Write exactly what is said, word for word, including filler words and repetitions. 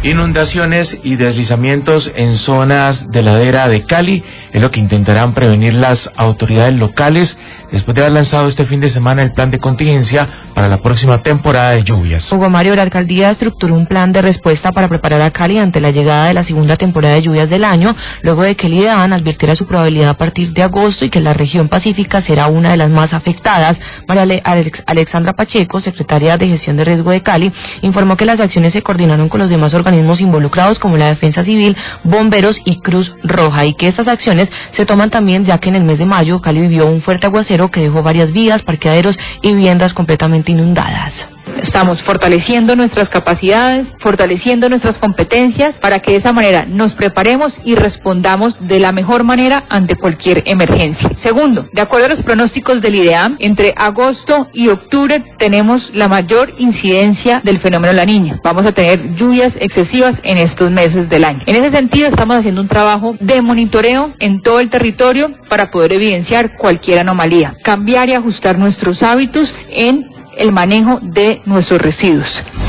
Inundaciones y deslizamientos en zonas de ladera de Cali es lo que intentarán prevenir las autoridades locales después de haber lanzado este fin de semana el plan de contingencia para la próxima temporada de lluvias. Hugo Mario, la alcaldía estructuró un plan de respuesta para preparar a Cali ante la llegada de la segunda temporada de lluvias del año, luego de que el IDEAN advirtiera su probabilidad a partir de agosto y que la región pacífica será una de las más afectadas. María Alex Alexandra Pacheco, secretaria de Gestión de Riesgo de Cali, informó que las acciones se coordinaron con los demás organismos involucrados como la Defensa Civil, Bomberos y Cruz Roja, y que estas acciones se toman también ya que en el mes de mayo Cali vivió un fuerte aguacero que dejó varias vías, parqueaderos y viviendas completamente inundadas. Estamos fortaleciendo nuestras capacidades, fortaleciendo nuestras competencias para que de esa manera nos preparemos y respondamos de la mejor manera ante cualquier emergencia. Segundo, de acuerdo a los pronósticos del IDEAM, entre agosto y octubre tenemos la mayor incidencia del fenómeno La Niña. Vamos a tener lluvias excesivas en estos meses del año. En ese sentido, estamos haciendo un trabajo de monitoreo en todo el territorio para poder evidenciar cualquier anomalía, cambiar y ajustar nuestros hábitos en el manejo de nuestros residuos.